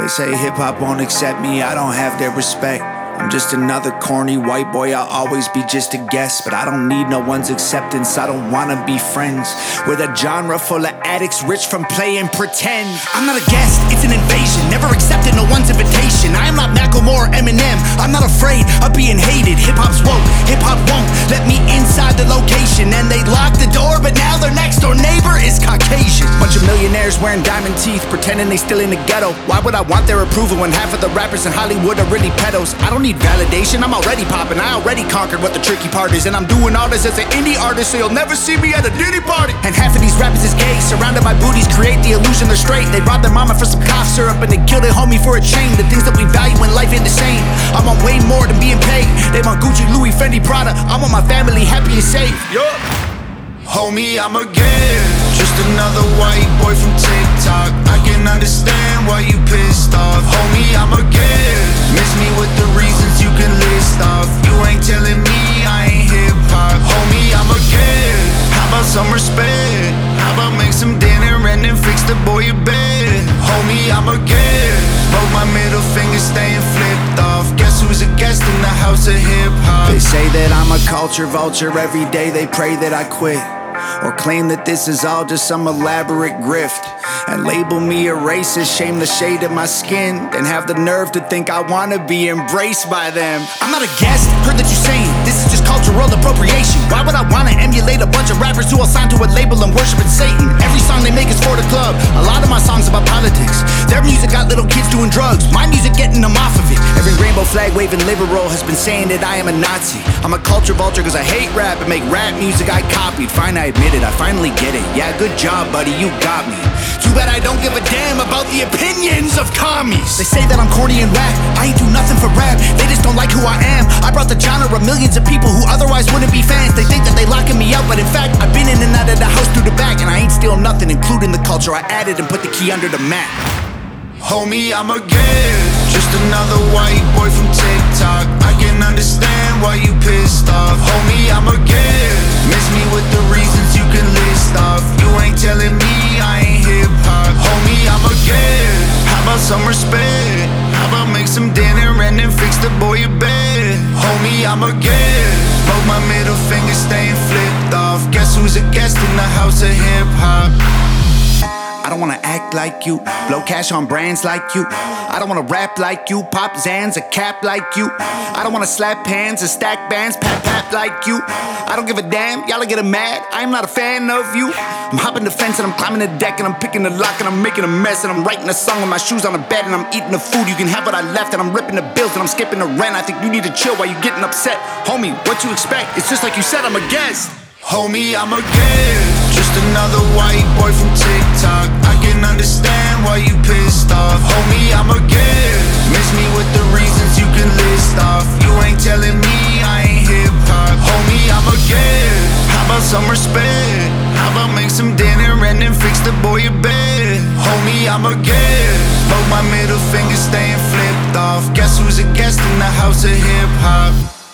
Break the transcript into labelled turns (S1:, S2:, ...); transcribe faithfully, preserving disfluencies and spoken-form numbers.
S1: They say hip-hop won't accept me, I don't have their respect. I'm just another corny white boy, I'll always be just a guest. But I don't need no one's acceptance, I don't wanna be friends with a genre full of addicts rich from playing pretend. I'm not a guest, it's an invasion, never accepted no one's invitation. I am not Macklemore or Eminem, I'm not afraid of being hated. Hip-hop's woke, hip-hop won't let me inside the location. And they locked the door, but now their next door neighbor is Caucasian. Bunch of millionaires wearing diamond teeth, pretending they still in the ghetto. Why would I want their approval when half of the rappers in Hollywood are really pedos? I don't need validation, I'm already popping. I already conquered what the tricky part is. And I'm doing all this as an indie artist, so you'll never see me at a Diddy party. And half of these rappers is gay, surrounded by booties, create the illusion they're straight. They robbed their mama for some cough syrup and they killed their homie for a chain. The things that we value in life ain't the same. I'm on way more than being paid. They want Gucci, Louis, Fendi, Prada. I want my family happy and safe. Yo.
S2: Homie, I'm a gift, just another white boy from TikTok. I can understand why you pissed off. Homie, I'm a gift, miss me with the reasons you can list off. You ain't telling me I ain't hip-hop. Homie, I'm a gift, how about some respect? How about make some dinner and then fix the boy your bed? Homie, I'm a gift, both my middle fingers staying flipped off. Guess who's a guest in the house of hip-hop?
S1: They say that I'm a culture vulture, every day they pray that I quit, or claim that this is all just some elaborate grift, and label me a racist, shame the shade of my skin, then have the nerve to think I wanna be embraced by them.
S3: I'm not a guest, heard that you saying this is just cultural appropriation. Why would I wanna emulate a bunch of rappers who all signed to a label and worshiping Satan? Every song they make is for the club, a lot of my songs about politics. Their music got little kids doing drugs, my music getting them off of it.
S1: Every rainbow flag waving liberal has been saying that I am a Nazi. I'm a culture vulture cause I hate rap and make rap music I copied. Fine, I admit it, I finally get it. Yeah, good job, buddy, you got me.
S3: Too bad I don't give a damn about the opinions of commies.
S1: They say that I'm corny and whack, I ain't do nothing for rap. They just don't like who I am. I brought the genre of millions of people who otherwise wouldn't be fans. They think that they locking me out, but in fact I've been in and out of the house through the back, and I ain't steal nothing, including the culture I added and put the key under the mat.
S2: Homie, I'm a gift, just another white boy from TikTok. I can understand why you pissed off. Homie, I'm a gift, miss me with the reasons you can list off. You ain't telling me I ain't hip-hop. Homie, I'm a gift, how about some respect? How about make some dinner and then fix the boy your bed? Homie, I'm a gift, both my middle fingers staying flipped off. Guess who's a guest in the house of hip-hop?
S1: I don't wanna act like you, blow cash on brands like you. I don't wanna rap like you, pop Zans, a cap like you. I don't wanna slap hands and stack bands, pat pat like you. I don't give a damn, y'all are getting mad, I'm not a fan of you. I'm hopping the fence and I'm climbing the deck and I'm picking the lock and I'm making a mess and I'm writing a song with my shoes on the bed and I'm eating the food. You can have what I left and I'm ripping the bills and I'm skipping the rent. I think you need to chill while you getting upset. Homie, what you expect? It's just like you said, I'm a guest.
S2: Homie, I'm a gift, just another white boy from TikTok. I can understand why you pissed off. Homie, I'm a gift, miss me with the reasons you can list off. You ain't telling me I ain't hip-hop. Homie, I'm a gift, how about some respect? How about make some dinner and then fix the boy your bed? Homie, I'm a gift, both my middle fingers staying flipped off. Guess who's a guest in the house of hip-hop?